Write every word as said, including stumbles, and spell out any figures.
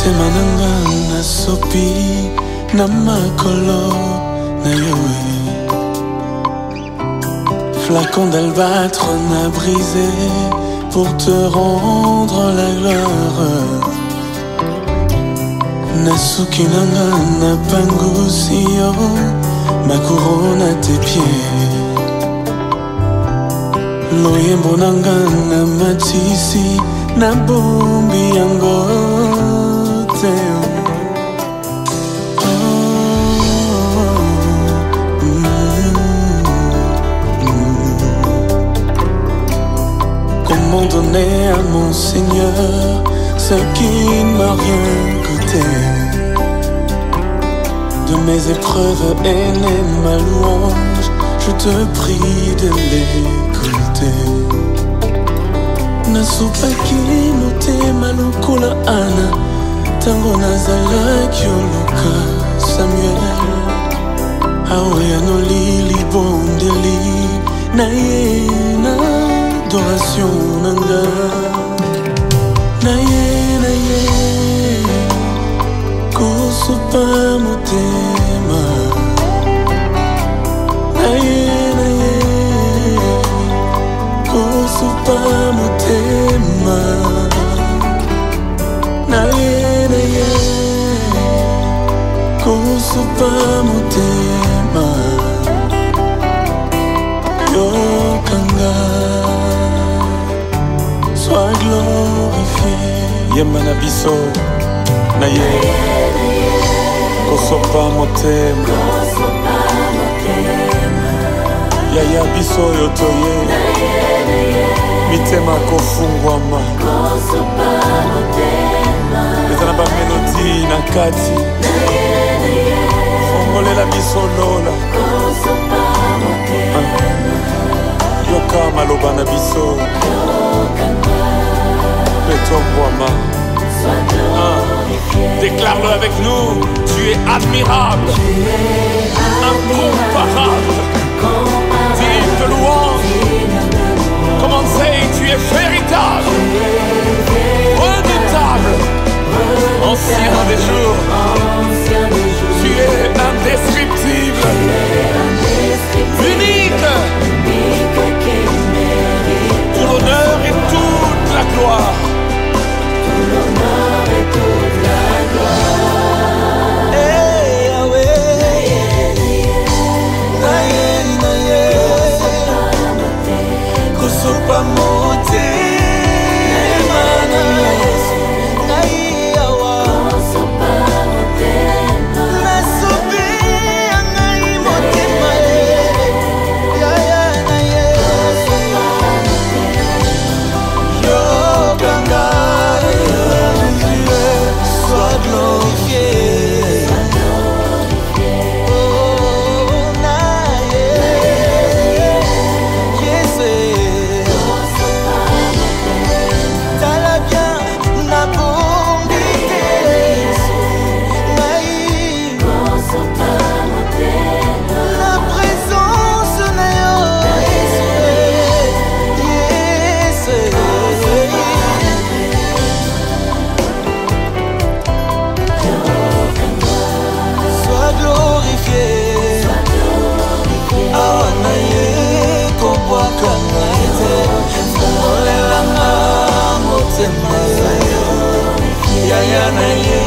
motema nanga nasopi na makolo na yoe. Flacon d'albâtre n'a brisé pour te rendre la gloire. Nasuki nanga na pangusi yo ma couronne à tes pieds. Loyembo nanga na matisi na bombi yango te. Comment donner à mon Seigneur ce qui ne m'a rien coûté? De mes épreuves et ma louange, je te prie de l'écouter. Nasupaki motema lokola ana tango nazalaki oluka Samuel. Awe anolili bondeli na ye na adoration nanga. Na ye na ye kosupa motema. Na ye na ye kosupa motema. Na ye na ye kosupa motema. Yokanga sois glorifié. Yemana biso na ye kosopa motema. Yaya biso yotoye mitema kofungwama. Ezana ba melodi na kati fongolela biso lola. Yoka maloba na biso petongwama. Déclare-le avec nous. Tu es admirable, incomparable, digne de louange. Comment c'est? Tu es véritable, redoutable, ancien des jours. Tu es indescriptible, unique, pour l'honneur et toute la gloire. Yeah, yeah, yeah.